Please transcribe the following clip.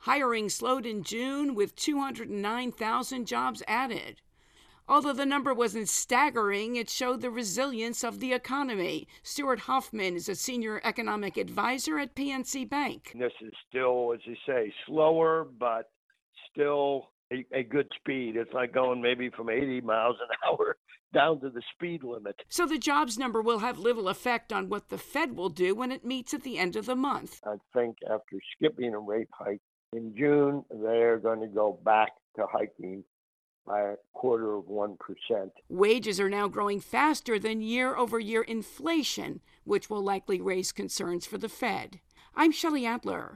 Hiring slowed in June with 209,000 jobs added. Although the number wasn't staggering, it showed the resilience of the economy. Stuart Hoffman is a senior economic advisor at PNC Bank. This is still, as you say, slower, but still a good speed. It's like going maybe from 80 miles an hour down to the speed limit. So the jobs number will have little effect on what the Fed will do when it meets at the end of the month. I think after skipping a rate hike in June, they're going to go back to hiking by 0.25%. Wages are now growing faster than year-over-year inflation, which will likely raise concerns for the Fed. I'm Shelley Adler.